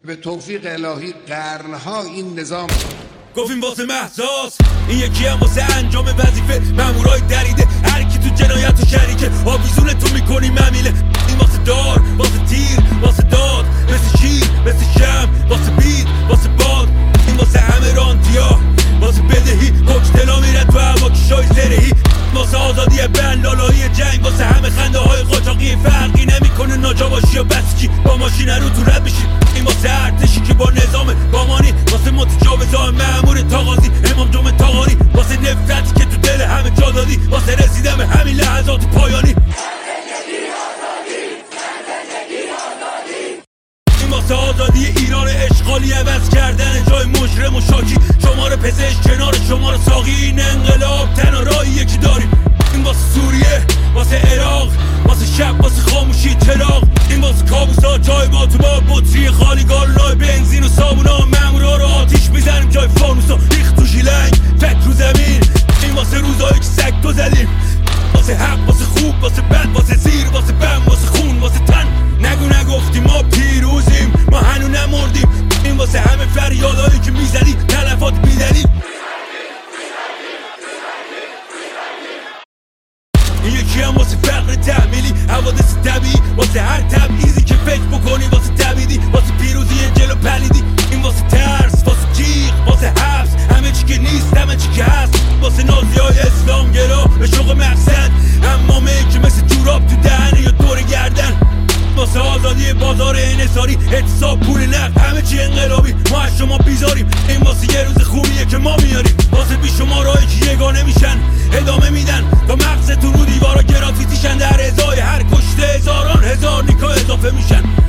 به توفیق الهی قرنها این نظام گفتیم واسه محساس، این یکی هم واسه انجام وظیفه مامورای دریده، هر کی تو جنایت و شریکه آویزون تو میکنی ممیله. این واسه دار، واسه تیر، واسه داد، مثل شیر، مثل شم، واسه بید، واسه باد. این واسه همه راندیا، واسه بدهی کوکتلا میره تو هوا کشای زرهی، واسه آزادی بن لالایی جنگ، واسه همه خنده های قاچاقی. فرقی نمیکنه ناجا باشی یا بسکی با ماشین رو تو رد بشی. این واسه ارتشی که با نظام بامانی، واسه متجاوزای مأمور تاغازی امام جمعه تاغاری، واسه نفرتی که تو دل همه جا دادی، واسه رسیدن به همین لحظات پایانی. این واسه آزادی ایران اشغالی، عوض کردن جای مجرم و شاکی، شماره پزشک کنار شماره ساقی. این انقلاب تنها راهی یکی داریم. این واسه سوریه، واسه عراق، واسه شب، واسه خاموشی چراغ. این واسه کابوسا جای ما تو با بطری خالی، گالونای بنزین و صابونا، مامورا رو آتیش میزنیم جای فانوسا، ریخت تو ژیلنگ فک رو زمین. این واسه روزایی که سگ تو زدیم، واسه حق، واسه خوب، واسه بد، واسه زیر، واسه بم، واسه خون، واسه تن. نگو نگفتیم ما پیروزیم، ما هنو نمردیم. این واسه همه فریادایی که میزنی، تلفات بیدلیل. این یکی هم واسه فقر تحمیلی، حوادث طبیعی، واسه هر تبعیضی که فکر بکنی، واسه تبیدی، واسه پیروزی جلو پلیدی. این واسه ترس، واسه جیغ، واسه حبس، همه چی که نیست همه چی که هست. واسه نازی های اسلامگرا به شوق مقصد، امامه که مثل جوراب تو دهنه یا دور گردن. واسه آزادی بازار انحصاری، اعتصاب، پول نقد، همه چی انقلابی، ما از شما بیزاریم. این واسه یه روز خوبیه که ما میاریم، واسه بیشمارایی که یگانه میشن ادامه میدن تا مغزتون رو دیوارا گرافیتیشن، در ازای هر کشته هزاران هزار نیکا اضافه میشن.